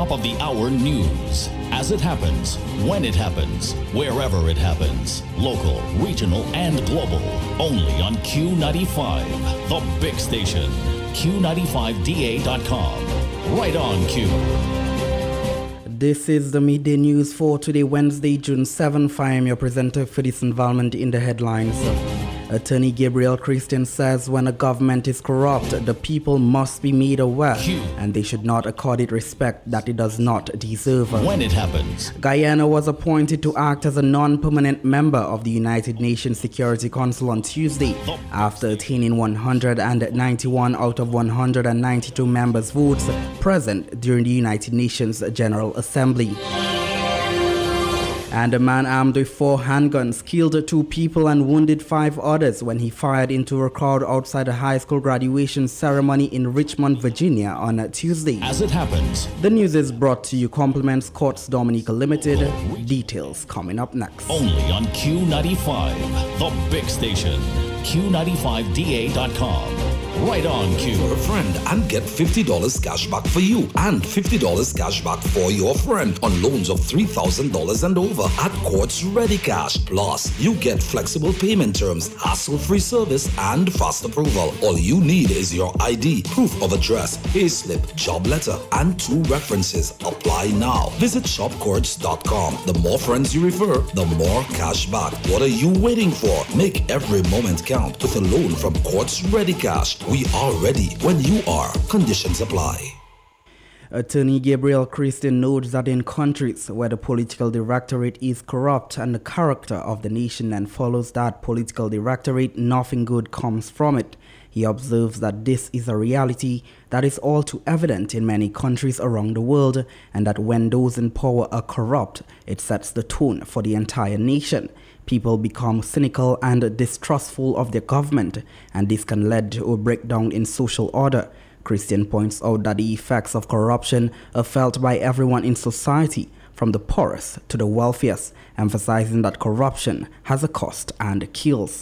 top of the hour news. As it happens, when it happens, wherever it happens. Local, regional, and global. Only on Q95, the big station. Q95DA.com. Right on Q. This is the midday news for today, Wednesday, June 7th. I am your presenter for this involvement in the headlines. Attorney Gabriel Christian says when a government is corrupt, the people must be made aware and they should not accord it respect that it does not deserve. When it happens. Guyana was appointed to act as a non-permanent member of the United Nations Security Council on Tuesday after attaining 191 out of 192 members' votes present during the United Nations General Assembly. And a man armed with 4 handguns killed 2 people and wounded 5 others when he fired into a crowd outside a high school graduation ceremony in Richmond, Virginia on Tuesday. As it happens. The news is brought to you compliments Courts Dominica Limited. Details coming up next. Only on Q95, the big station. Q95DA.com. Right on Q. For a friend and get $50 cash back for you and $50 cash back for your friend on loans of $3,000 and over at Courts Ready Cash. Plus, you get flexible payment terms, hassle-free service, and fast approval. All you need is your ID, proof of address, payslip, job letter, and 2 references. Apply now. Visit shopcourts.com. The more friends you refer, the more cash back. What are you waiting for? Make every moment count with a loan from Courts Ready Cash. We are ready when you are. Conditions apply. Attorney Gabriel Christian notes that in countries where the political directorate is corrupt and the character of the nation and follows that political directorate, nothing good comes from it. He observes that this is a reality that is all too evident in many countries around the world, and that when those in power are corrupt, it sets the tone for the entire nation. People become cynical and distrustful of their government, and this can lead to a breakdown in social order. Christian points out that the effects of corruption are felt by everyone in society, from the poorest to the wealthiest, emphasizing that corruption has a cost and kills.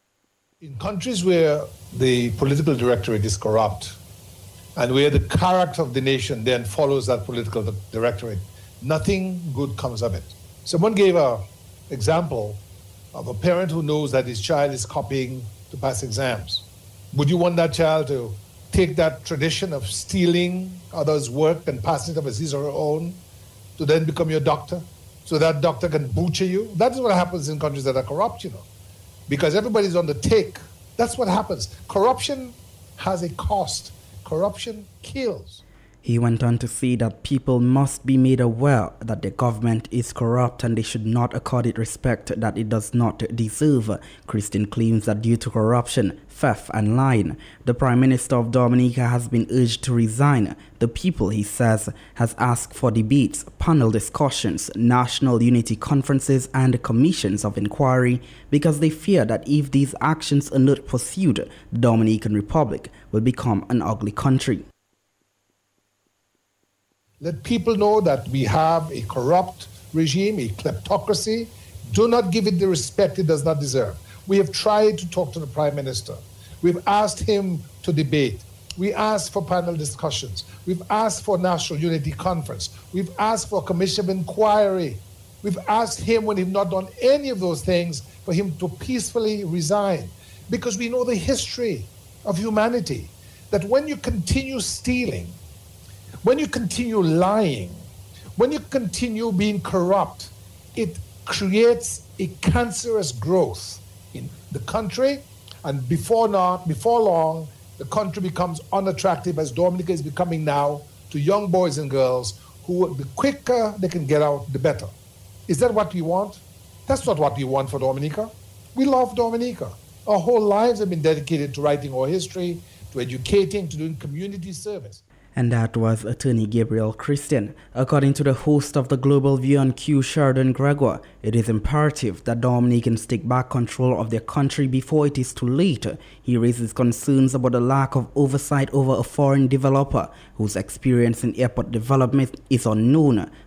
In countries where the political directorate is corrupt and where the character of the nation then follows that political directorate, nothing good comes of it. Someone gave an example of a parent who knows that his child is copying to pass exams. Would you want that child to take that tradition of stealing others' work and passing it off as his or her own to then become your doctor so that doctor can butcher you? That is what happens in countries that are corrupt, because everybody's on the take. That's what happens. Corruption has a cost. Corruption kills. He went on to say that people must be made aware that the government is corrupt and they should not accord it respect that it does not deserve. Christian claims that due to corruption, theft and lying, the Prime Minister of Dominica has been urged to resign. The people, he says, has asked for debates, panel discussions, national unity conferences and commissions of inquiry because they fear that if these actions are not pursued, the Dominican Republic will become an ugly country. Let people know that we have a corrupt regime, a kleptocracy. Do not give it the respect it does not deserve. We have tried to talk to the Prime Minister. We've asked him to debate. We asked for panel discussions. We've asked for National Unity Conference. We've asked for a commission of inquiry. We've asked him, when he's not done any of those things, for him to peacefully resign. Because we know the history of humanity, that when you continue stealing, when you continue lying, when you continue being corrupt, it creates a cancerous growth in the country, and before long, the country becomes unattractive, as Dominica is becoming now, to young boys and girls who, the quicker they can get out, the better. Is that what we want? That's not what we want for Dominica. We love Dominica. Our whole lives have been dedicated to writing our history, to educating, to doing community service. And that was Attorney Gabriel Christian. According to the host of the Global View on Q, Sheridan Gregoire, it is imperative that Dominicans take back control of their country before it is too late. He raises concerns about the lack of oversight over a foreign developer whose experience in airport development is unknown.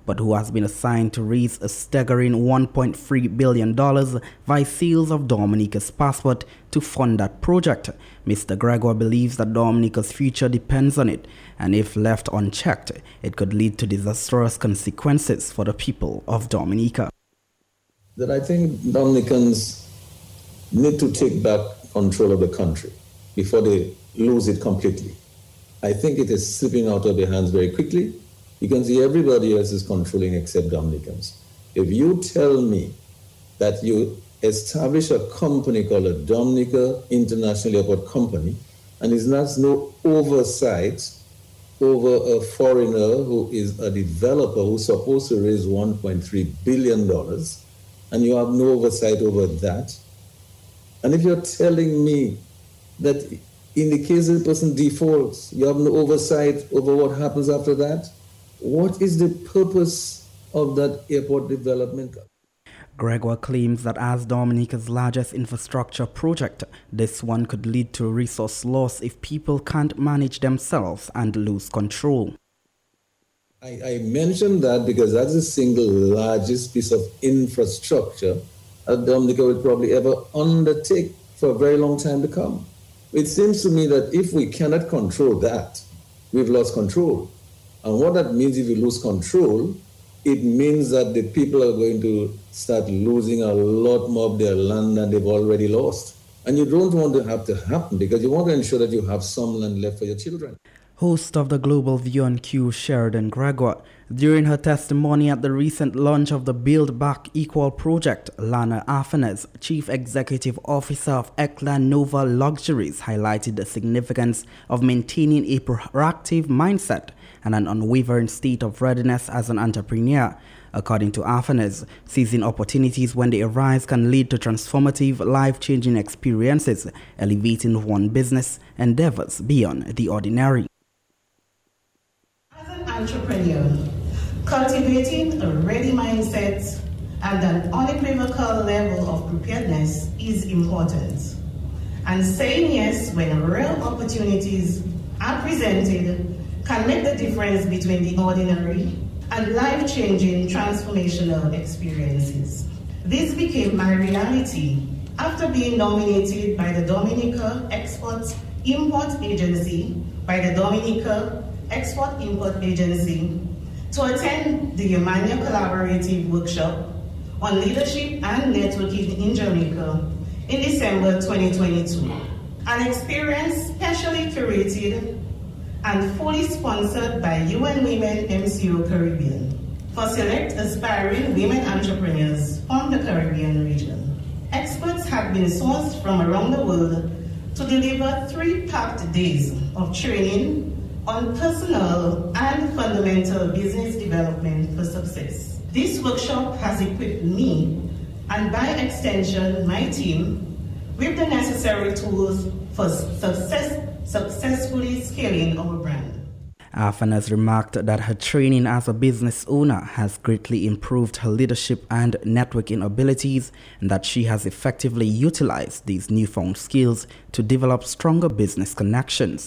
but who has been assigned to raise a staggering $1.3 billion via sales of Dominica's passport to fund that project. Mr. Gregoire believes that Dominica's future depends on it, and if left unchecked, it could lead to disastrous consequences for the people of Dominica. That I think Dominicans need to take back control of the country before they lose it completely. I think it is slipping out of their hands very quickly. You can see everybody else is controlling except Dominicans. If you tell me that you establish a company called a Dominica International Airport Company, and there's no oversight over a foreigner who is a developer who's supposed to raise $1.3 billion, and you have no oversight over that. And if you're telling me that in the case the person defaults, you have no oversight over what happens after that, what is the purpose of that airport development? Gregoire claims that as Dominica's largest infrastructure project, this one could lead to resource loss if people can't manage themselves and lose control. I mentioned that because that's the single largest piece of infrastructure that Dominica will probably ever undertake for a very long time to come. It seems to me that if we cannot control that, we've lost control. And what that means if we lose control, it means that the people are going to start losing a lot more of their land than they've already lost. And you don't want to have to happen because you want to ensure that you have some land left for your children. Host of the Global View on Q, Sheridan Gregoire, during her testimony at the recent launch of the Build Back Equal project, Lana Afanes, Chief Executive Officer of Ekland Nova Luxuries, highlighted the significance of maintaining a proactive mindset and an unwavering state of readiness as an entrepreneur. According to Afanes, seizing opportunities when they arise can lead to transformative, life-changing experiences, elevating one business endeavors beyond the ordinary. As an entrepreneur, cultivating a ready mindset and an unequivocal level of preparedness is important. And saying yes when real opportunities are presented can make the difference between the ordinary and life-changing transformational experiences. This became my reality after being nominated by the Dominica Export-Import Agency, to attend the Emmanuel Collaborative Workshop on Leadership and Networking in Jamaica in December 2022, an experience specially curated and fully sponsored by UN Women MCO Caribbean for select aspiring women entrepreneurs from the Caribbean region. Experts have been sourced from around the world to deliver 3 packed days of training on personal and fundamental business development for success. This workshop has equipped me, and by extension my team, with the necessary tools for successfully scaling our brand. Afanes remarked that her training as a business owner has greatly improved her leadership and networking abilities, and that she has effectively utilized these newfound skills to develop stronger business connections.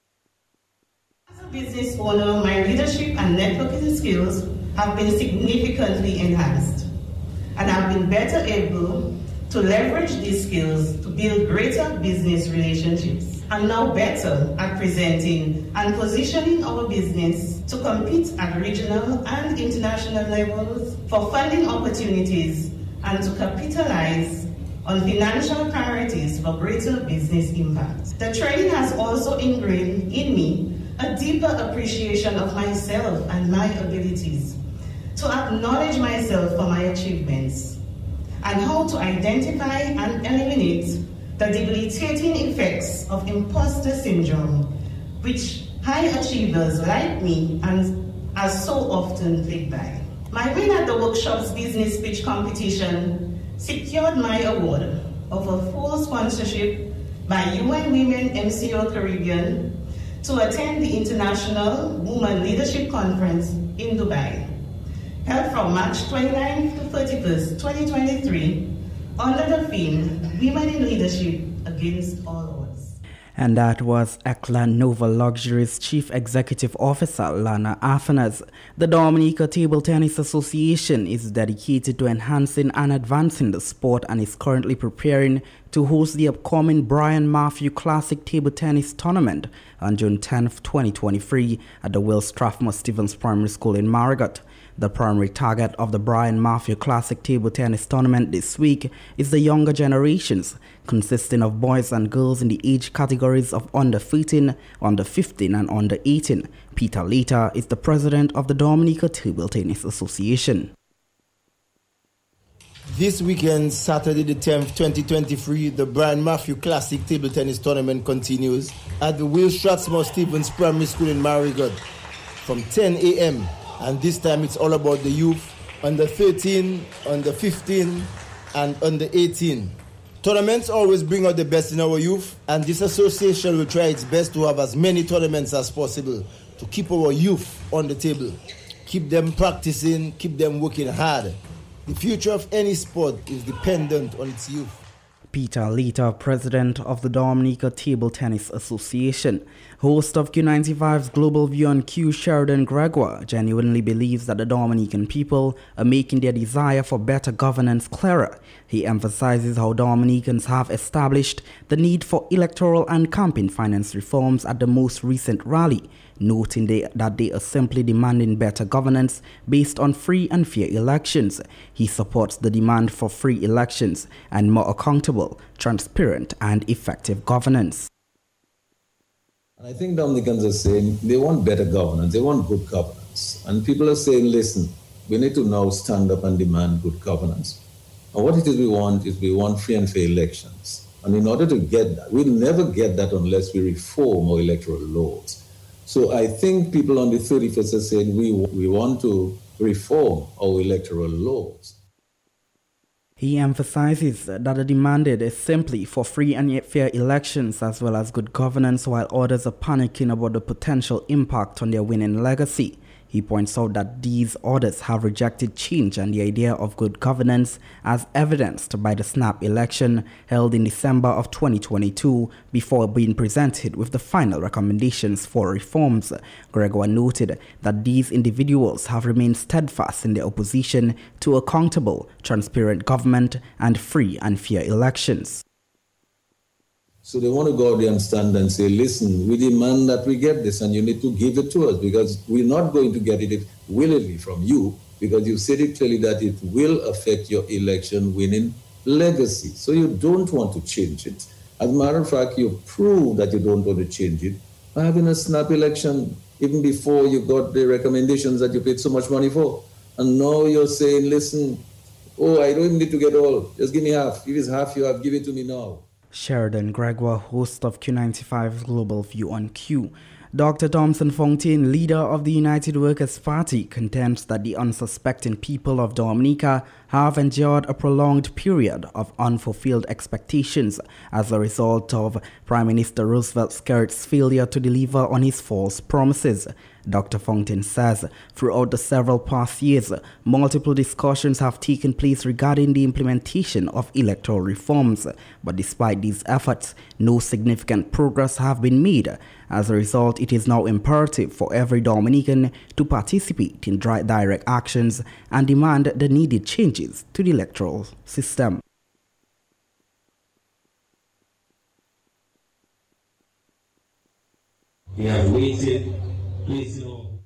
As a business owner, my leadership and networking skills have been significantly enhanced, and I've been better able to leverage these skills to build greater business relationships. I'm now better at presenting and positioning our business to compete at regional and international levels for funding opportunities and to capitalize on financial priorities for greater business impact. The training has also ingrained in me a deeper appreciation of myself and my abilities, to acknowledge myself for my achievements, and how to identify and eliminate the debilitating effects of imposter syndrome, which high achievers like me are so often plagued by. My win at the workshop's business pitch competition secured my award of a full sponsorship by UN Women MCO Caribbean to attend the International Women Leadership Conference in Dubai, held from March 29th to 31st, 2023, under the theme, Women in Leadership Against All Odds. And that was Ekla Nova Luxuries Chief Executive Officer Lana Afanas. The Dominica Table Tennis Association is dedicated to enhancing and advancing the sport and is currently preparing to host the upcoming Brian Matthew Classic Table Tennis Tournament on June 10, 2023 at the Will Strathmore Stevens Primary School in Marigot. The primary target of the Brian Matthew Classic Table Tennis Tournament this week is the younger generations, consisting of boys and girls in the age categories of under 13, under 15 and under 18. Peter Lita is the president of the Dominica Table Tennis Association. This weekend, Saturday the 10th, 2023, the Brian Matthew Classic Table Tennis Tournament continues at the Will Strathmore Stevens Primary School in Marigot from 10 a.m. And this time it's all about the youth, under 13, under 15, and under 18. Tournaments always bring out the best in our youth, and this association will try its best to have as many tournaments as possible to keep our youth on the table, keep them practicing, keep them working hard. The future of any sport is dependent on its youth. Peter Lita, president of the Dominica Table Tennis Association. Host of Q95's Global View on Q, Sheridan Gregoire, genuinely believes that the Dominican people are making their desire for better governance clearer. He emphasizes how Dominicans have established the need for electoral and campaign finance reforms at the most recent rally, noting that they are simply demanding better governance based on free and fair elections. He supports the demand for free elections and more accountable, transparent and effective governance. And I think Dominicans are saying they want better governance, they want good governance. And people are saying, listen, we need to now stand up and demand good governance. And what it is we want free and fair elections. And in order to get that, we'll never get that unless we reform our electoral laws. So I think people on the 31st are saying we want to reform our electoral laws. He emphasizes that the demanded is simply for free and yet fair elections as well as good governance, while others are panicking about the potential impact on their winning legacy. He points out that these others have rejected change and the idea of good governance as evidenced by the snap election held in December of 2022 before being presented with the final recommendations for reforms. Gregoire noted that these individuals have remained steadfast in their opposition to accountable, transparent government and free and fair elections. So they want to go out there and stand and say, listen, we demand that we get this and you need to give it to us because we're not going to get it willingly from you because you said it clearly that it will affect your election winning legacy. So you don't want to change it. As a matter of fact, you prove that you don't want to change it by having a snap election even before you got the recommendations that you paid so much money for. And now you're saying, listen, I don't need to get all, just give me half. If it's half you have, give it to me now. Sheridan Gregoire, host of Q95's Global View on Q. Dr. Thompson Fontaine, leader of the United Workers' Party, contends that the unsuspecting people of Dominica have endured a prolonged period of unfulfilled expectations as a result of Prime Minister Roosevelt Skerrit's failure to deliver on his false promises. Dr. Fontaine says throughout the several past years, multiple discussions have taken place regarding the implementation of electoral reforms, but despite these efforts, no significant progress have been made. As a result, it is now imperative for every Dominican to participate in direct actions and demand the needed changes to the electoral system. We have waited, placing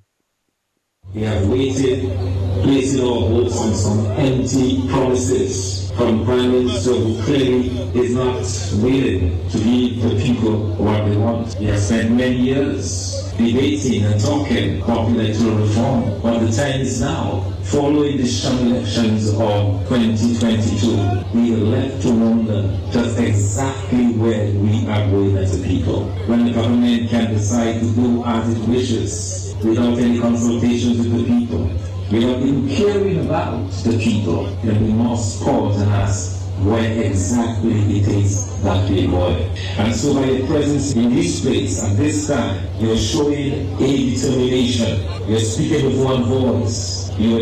our hopes on some empty promises from Prime Minister who clearly is not willing to give the people what they want. We have spent many years debating and talking about electoral reform, but the time is now. Following the elections of 2022, we are left to wonder just exactly where we are going as a people. When the government can decide to do as it wishes, without any consultations with the people, without even caring about the people, then we must pause and ask where exactly it is that we are. And so by your presence in this place at this time, you're showing a determination. You're speaking with one voice. You are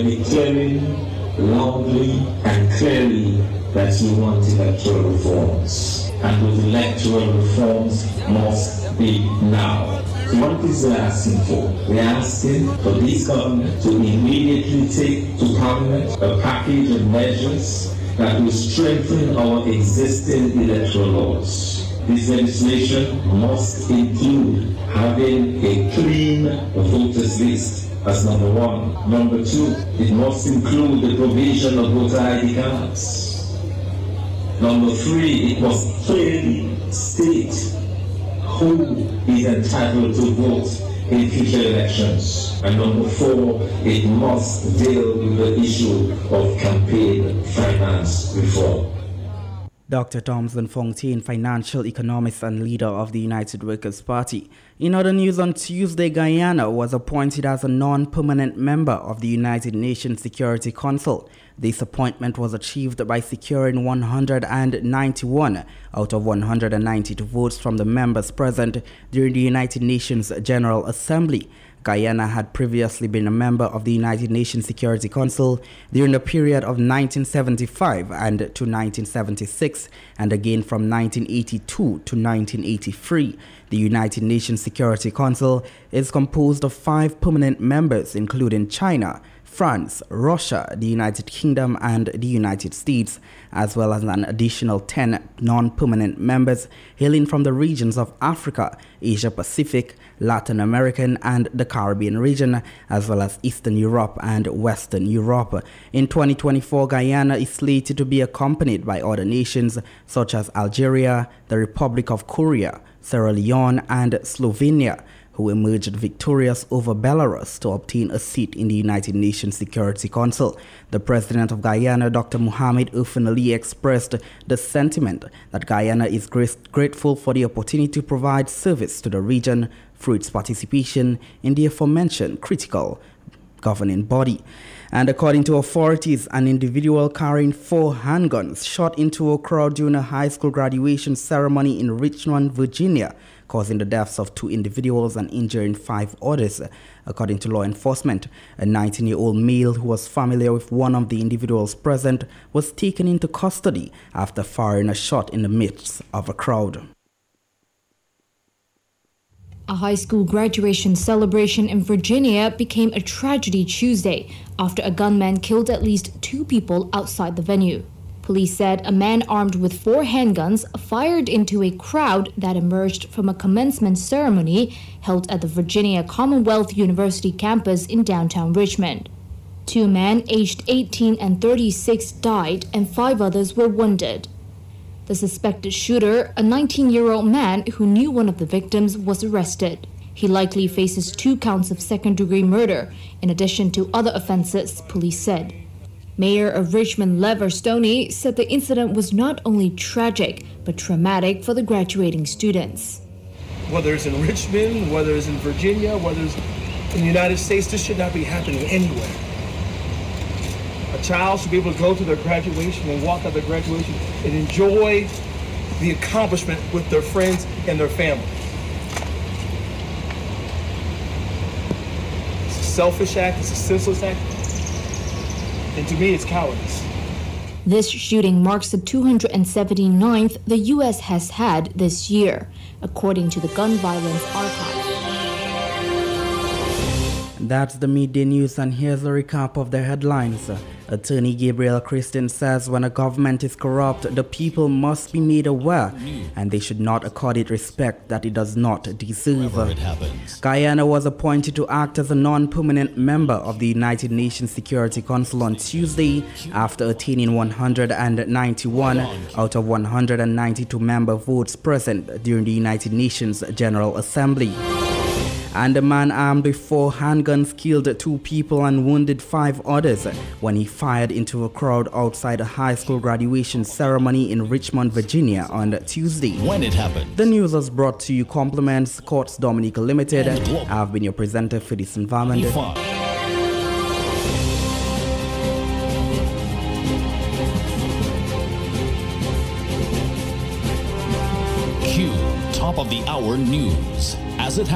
declaring loudly and clearly that you want electoral reforms. and those electoral reforms must be now. So what it is we're asking for? We're asking for this government to immediately take to Parliament a package of measures that will strengthen our existing electoral laws. This legislation must include having a clean voters list as number one. Number two, it must include the provision of voter ID cards. Number three, it must clearly state who is entitled to vote in future elections. And number four, it must deal with the issue of campaign finance reform. Dr. Thomson Fontaine, financial economist and leader of the United Workers' Party. In other news, on Tuesday, Guyana was appointed as a non-permanent member of the United Nations Security Council. This appointment was achieved by securing 191 out of 192 votes from the members present during the United Nations General Assembly. Guyana had previously been a member of the United Nations Security Council during the period of 1975 and to 1976, and again from 1982 to 1983. The United Nations Security Council is composed of 5 permanent members, including China, France, Russia, the United Kingdom, and the United States, as well as an additional 10 non-permanent members hailing from the regions of Africa, Asia Pacific, Latin American, and the Caribbean region, as well as Eastern Europe and Western Europe. In 2024, Guyana is slated to be accompanied by other nations such as Algeria, the Republic of Korea, Sierra Leone, and Slovenia, who emerged victorious over Belarus to obtain a seat in the United Nations Security Council. The president of Guyana, Dr. Mohamed Irfaan Ali, expressed the sentiment that Guyana is grateful for the opportunity to provide service to the region through its participation in the aforementioned critical governing body. And according to authorities, an individual carrying 4 handguns shot into a crowd during a high school graduation ceremony in Richmond, Virginia, causing the deaths of 2 individuals and injuring 5 others. According to law enforcement, a 19-year-old male who was familiar with one of the individuals present was taken into custody after firing a shot in the midst of a crowd. A high school graduation celebration in Virginia became a tragedy Tuesday after a gunman killed at least 2 people outside the venue. Police said a man armed with 4 handguns fired into a crowd that emerged from a commencement ceremony held at the Virginia Commonwealth University campus in downtown Richmond. 2 men aged 18 and 36 died and 5 others were wounded. The suspected shooter, a 19-year-old man who knew one of the victims, was arrested. He likely faces 2 counts of second-degree murder, in addition to other offenses, police said. Mayor of Richmond, Lever Stoney, said the incident was not only tragic, but traumatic for the graduating students. Whether it's in Richmond, whether it's in Virginia, whether it's in the United States, this should not be happening anywhere. A child should be able to go to their graduation and walk out their graduation and enjoy the accomplishment with their friends and their family. It's a selfish act, it's a senseless act, and to me it's cowardice. This shooting marks the 279th the U.S. has had this year, according to the Gun Violence Archive. That's the midday news, and here's a recap of the headlines. Attorney Gabriel Christian says when a government is corrupt, the people must be made aware and they should not accord it respect that it does not deserve. Guyana was appointed to act as a non-permanent member of the United Nations Security Council on Tuesday after attaining 191 out of 192 member votes present during the United Nations General Assembly. And a man armed with 4 handguns killed 2 people and wounded 5 others when he fired into a crowd outside a high school graduation ceremony in Richmond, Virginia on Tuesday. When it happened. The news was brought to you compliments Courts Dominica Limited. I've been your presenter for this environment. Q, top of the hour news. As it